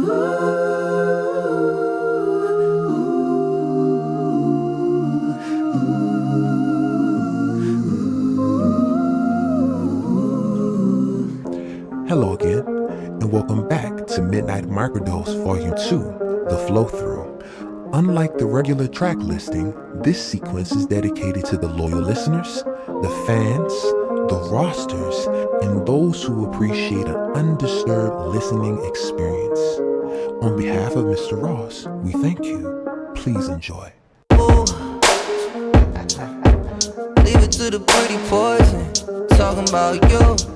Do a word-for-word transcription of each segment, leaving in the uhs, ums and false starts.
Hello again, and welcome back to Midnight Microdose Volume two, The Flow-Through. Unlike the regular track listing, this sequence is dedicated to the loyal listeners, the fans, the rosters, and those who appreciate an undisturbed listening experience. On behalf of Mister Ross, we thank you. Please enjoy. Ooh. Leave it to the pretty poison, talking about you.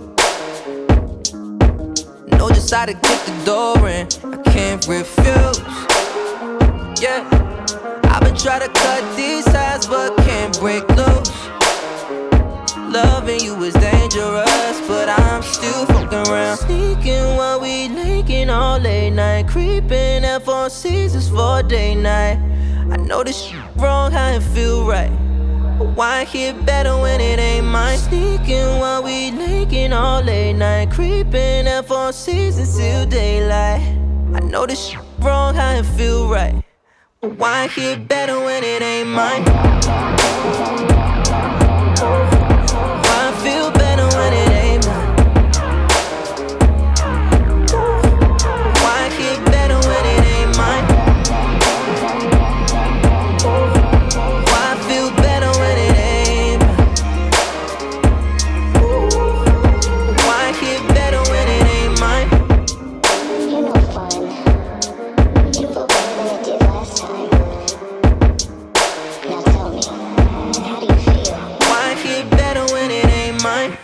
No, just how to kick the door in, I can't refuse. Yeah, I've been trying to cut these ties, but can't break loose. Loving you is dangerous, but I'm still fucking around. Sneaking while we linking all late night, creeping at Four Seasons for day night. I know this shit wrong, how it feel right, but why hit better when it ain't mine? Sneaking while we linking all late night, creeping at Four Seasons till daylight. I know this shit wrong, how it feel right, but why hit better when it ain't mine? Why feel better when it ain't mine? Why hit better when it ain't mine? Why feel better when it ain't mine? Why hit better when it ain't mine? You're no fun. You feel better than it did last time. Now tell me, how do you feel? Why hit better when it ain't mine?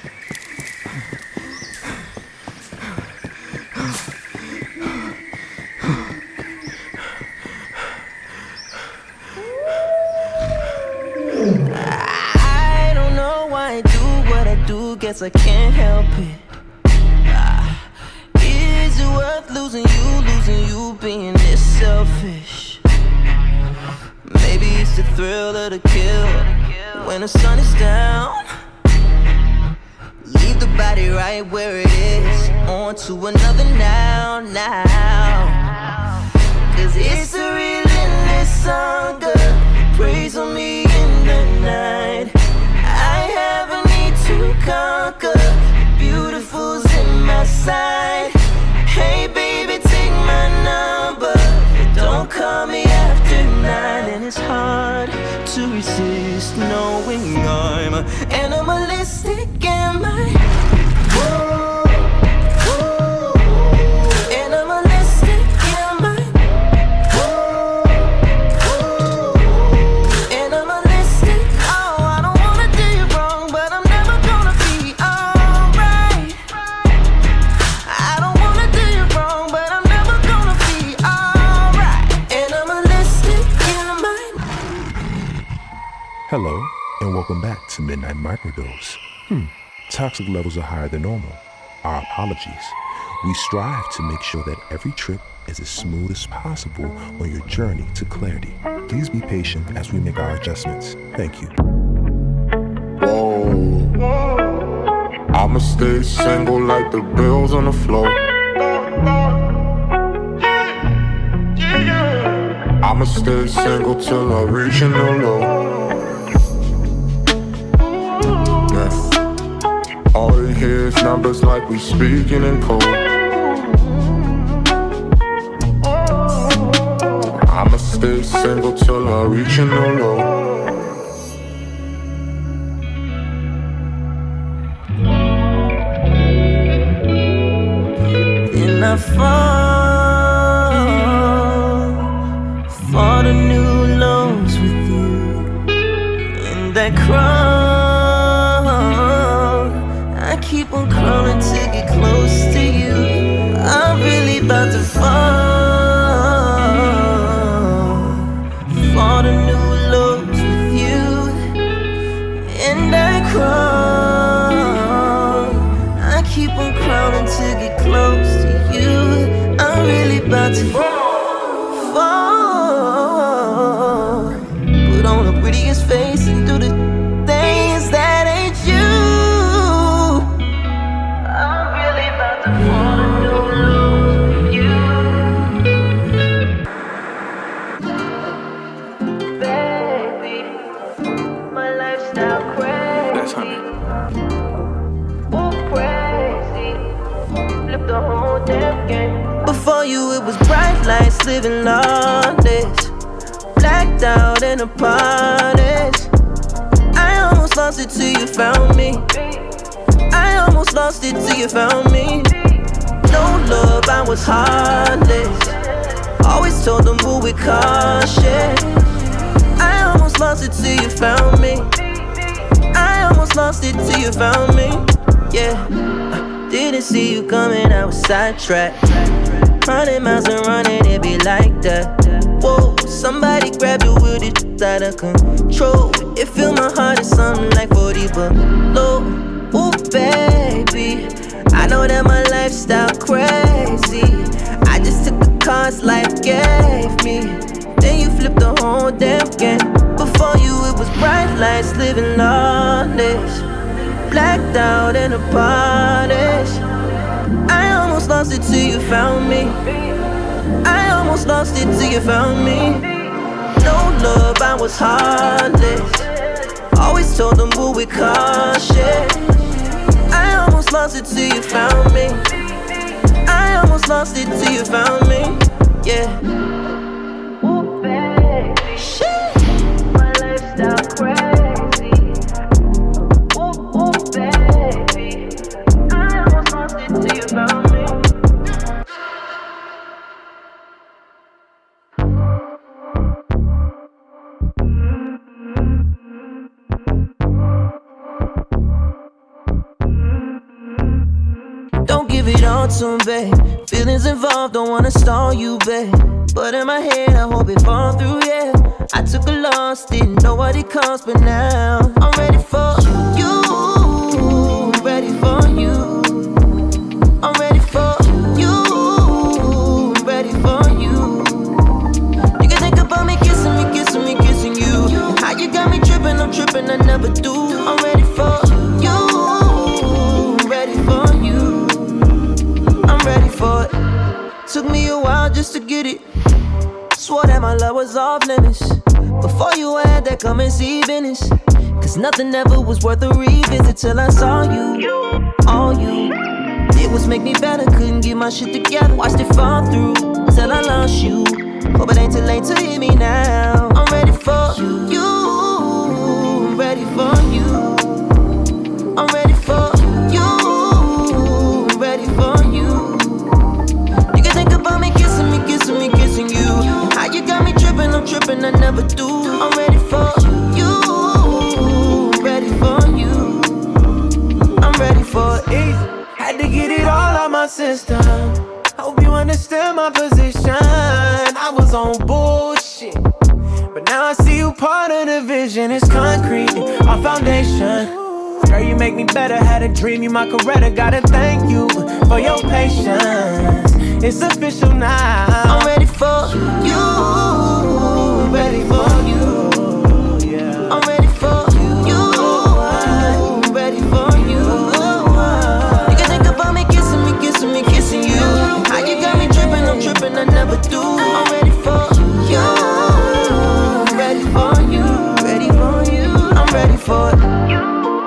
I don't know why I do what I do, guess I can't help it. Ah, is it worth losing you, losing you, being this selfish? Maybe it's the thrill of the kill when the sun is down. Leave the body right where it is, on to another now, now. Cause it's a relentless hunger, praise on me in the night. I have a need to conquer, beautiful's in my sight. Hey baby, take my number, don't call me after nine. And it's hard to resist knowing I'm animalistic, am I? Animalistic, am I? Animalistic, oh, I don't wanna do you wrong, but I'm never gonna be alright. I don't wanna do you wrong, but I'm never gonna be alright. Animalistic, am I? Hello, and welcome back to Midnight Microdose. Hmm, toxic levels are higher than normal. Our apologies. We strive to make sure that every trip is as smooth as possible on your journey to clarity. Please be patient as we make our adjustments. Thank you. Whoa, I'ma stay single like the bills on the floor. I'ma stay single till I reach a new low. Yeah. All you hear is numbers like we speaking in code. I'ma stay single till I reach a new low. And I fall for the new lows with you. In that crawl, I keep on crawling to get close to you. I'm really about to fall for the new lows with you. And I crawl, I keep on crawling to get close to you. I'm really about to fall, fall. Put on the prettiest face and do the things that ain't you. I'm really about to fall in new lows with you. Before you it was bright lights, living lawless, blacked out in the parties. I almost lost it till you found me. I almost lost it till you found me. No love, I was heartless. Always told them move with caution. I almost lost it till you found me. I almost lost it till you found me. Yeah, I didn't see you coming, I was sidetracked. Hundred miles and running, it be like that. Whoa, somebody grab you with it out of control. It fill my heart, it's something like forty below. Ooh, baby, I know that my lifestyle crazy. I just took the cards life gave me. Then you flipped the whole damn game. Before you it was bright lights, living lawless, blacked out in the parties. I almost lost it till you found me. I almost lost it till you found me. No love, I was heartless. Always told them move with caution. I almost lost it till you found me. I almost lost it till you found me. Yeah. Ooh, baby. Shit. My lifestyle crazy. Ooh, ooh, baby. I almost lost it till you found me. Don't give it all to me, babe. Feelings involved, don't wanna stall you, babe. But in my head, I hope it fall through, yeah. I took a loss, didn't know what it cost, but now I'm ready for you. Ready for you. I'm ready for you. Ready for you. You can think about me kissing me, kissing me, kissing you. How you got me tripping, I'm tripping, I never do. I'm ready for you. Ready for you. I'm ready for it. Took me a while just to get it. Swore that my love was off limits. Before you had that come and see business. Cause nothing ever was worth a revisit till I saw you. All you did was make me better. Couldn't get my shit together. Watched it fall through till I lost you. Hope it ain't too late to hear me now. I'm ready for you. Ready for you. I'm ready for you. Ready for you. You can think about me kissing me, kissing me, kissing you. How you got me tripping, I'm tripping, I never do. I'm ready for you. Ready for you. I'm ready for it. Had to get it all out my system. Hope you understand my position. I was on bullshit, but now I see you part of the vision. It's concrete, our foundation. Girl, you make me better. Had a dream, you my Coretta. Gotta thank you for your patience. It's official now. I'm ready for you. Ready for you. I'm ready for you. Ready for you. You can think about me kissing me, kissing me, kissing you. How you got me tripping, I'm tripping, I never do. I'm ready for you. Ready for you. Ready for you. I'm ready for you.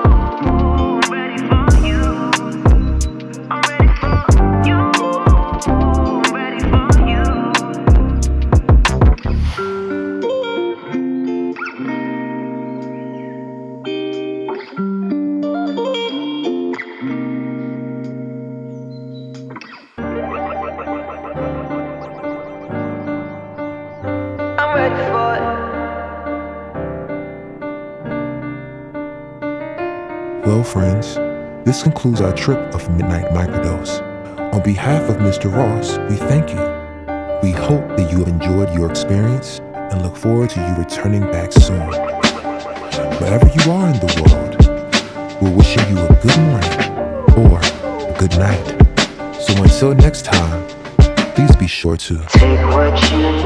Well, friends, this concludes our trip of Midnight Microdose. On behalf of Mister Ross, we thank you. We hope that you have enjoyed your experience and look forward to you returning back soon. Wherever you are in the world, we're wishing you a good morning or a good night. So until next time, please be sure to take what you